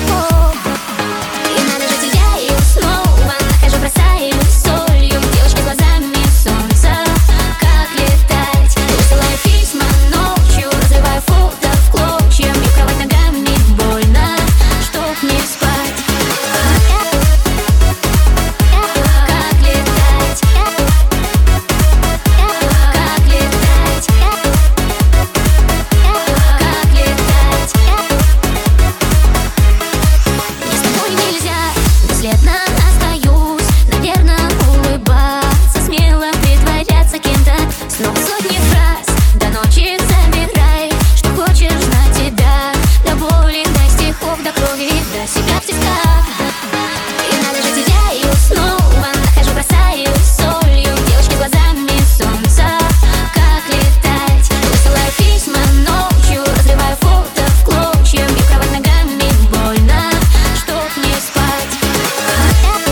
облаков. И надо же тебя, и снова нахожу, бросаю солью. Девочки с глазами солнца, как летать. Высылаю письма ночью, разрываю фото в клочья. Бью кровать ногами, больно, чтоб не спать. Как летать, как летать, как летать. Мне с тобой нельзя, бесследно остаюсь. Наверное, улыбаться, смело притворяться кем-то. Снова сотни фраз, до ночи забирай, что хочешь на тебя. До боли, до стихов, до крови, до себя в тисках. И надо же тебя, и снова нахожу, бросаю солью. Девочки глазами солнца, как летать. Высылаю письма ночью, разрываю фото в клочья. Бью кровать ногами, больно, чтоб не спать. Как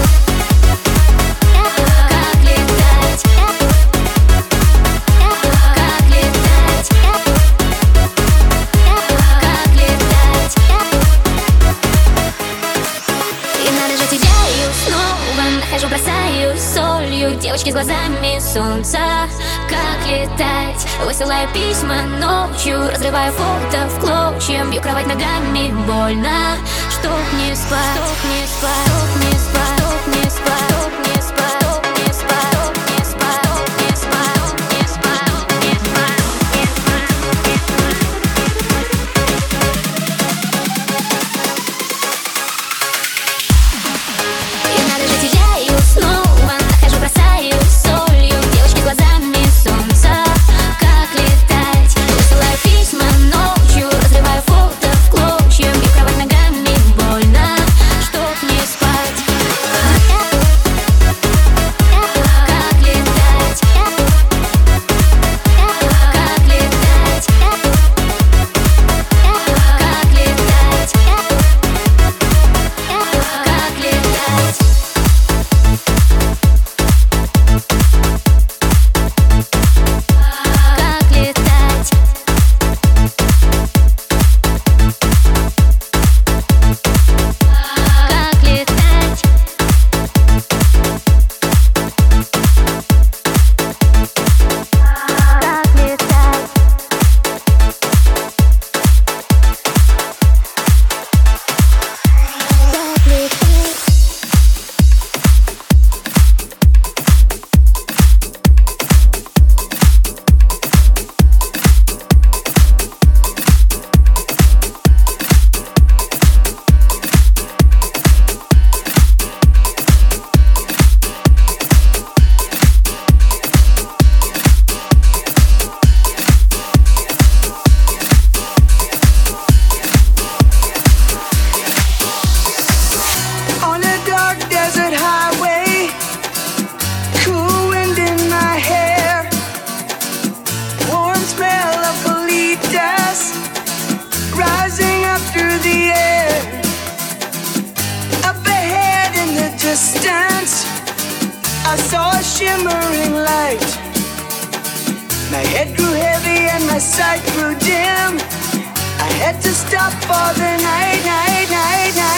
летать, как летать, как летать. И надо же тебя, и снова нахожу, бросаю солью. Девочки с глазами солнца, как летать. Высылаю письма ночью, разрываю фото в клочья. Бью кровать ногами, больно, чтоб не спать, чтоб не спать, чтоб не спать, чтоб не спать, чтоб не спать, чтоб не спать, чтоб не спать, чтоб не спать, чтоб не спать, И надо же тебя, и снова нахожу, бросаю солью. Девочки с глазами солнца, как летать. Высылаю письма ночью, разрываю фото в клочья. Бью кровать ногами, больно, чтоб не спать. Как летать, как летать, как летать, как летать. Как летать, как летать. Как летать. Как летать. On a dark desert highway, cool wind in my hair, warm smell of bolitas rising up through the air. Up ahead in the distance, I saw a shimmering light. My head grew heavy and my sight grew dim. I had to stop for the night, night, night, night.